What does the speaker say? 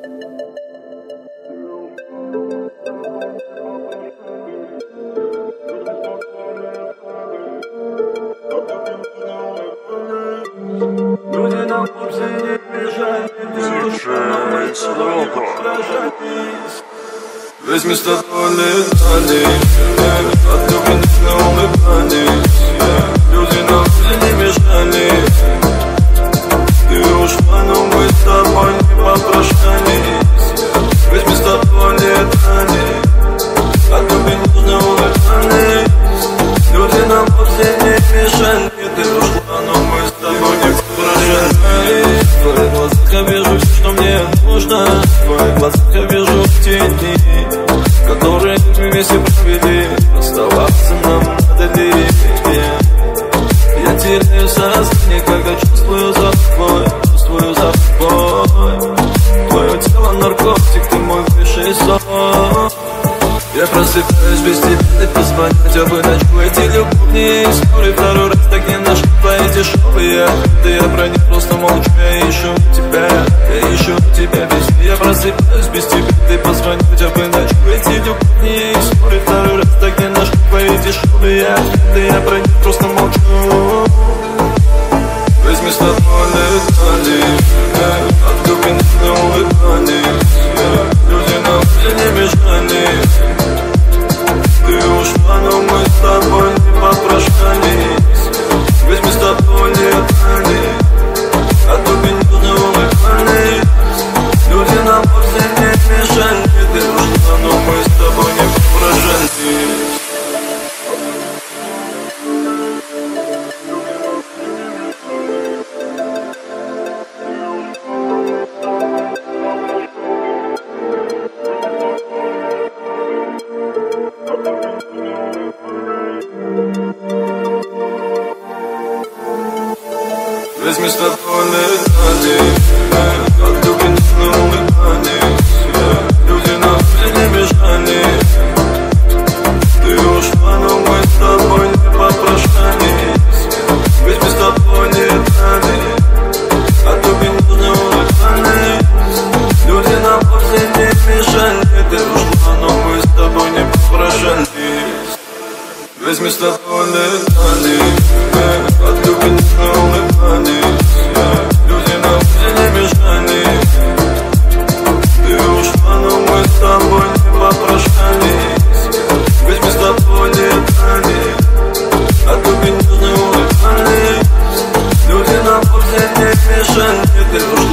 Люди на курсе не бежали, весь место полетали, от любви не улыбались. Люди на курсе не мешали, ты ушла, но мы с тобой не попрощались. Весь место полетали, от любви не улыбались. Люди на курсе не мешали, ты ушла, но мы с тобой не попрощались. В твоих глазах я вижу все, что мне нужно. В твоих глазах я вижу те дни, которые мы вместе провели. Оставаться нам надо ли? Я теряю сознание, когда чувствую запах твой. Твое тело наркотик, ты мой высший сон. Я просыпаюсь без тебя, ты позвонить, хотя бы ночью. Эти любовные истории второй раз так не нашли твои дешевые. Да я про них просто молчу, я ищу тебя везде. Я просыпаюсь без тебя, ты позвонить, хотя бы ночью. Эти любовные истории второй раз так не нашли твои дешевые. Да я про них просто молчу. Весь место полетали, от любви не улыбались. Люди на улице не мешали, ты ушла, но мы с тобой не попрощались. Весь место полетали, от любви не улыбались. Люди на улице не мешали, ты ушла, но мы с тобой не попрощались. Весь место полетали, от любви не улыбались. Люди на улице не мешали, ты ушла, но мы с тобой не попрощались. Весь место полетали, от любви не улыбались. Люди на улице не мешали, ты ушла, но мы с тобой не попрощались. Весь место полетали, от любви не улыбались. Люди на улице не мешали, ты ушла, но мы с тобой не попрощались. Весь место полетали, от любви не улыбались. Люди на улице не мешали, ты ушла.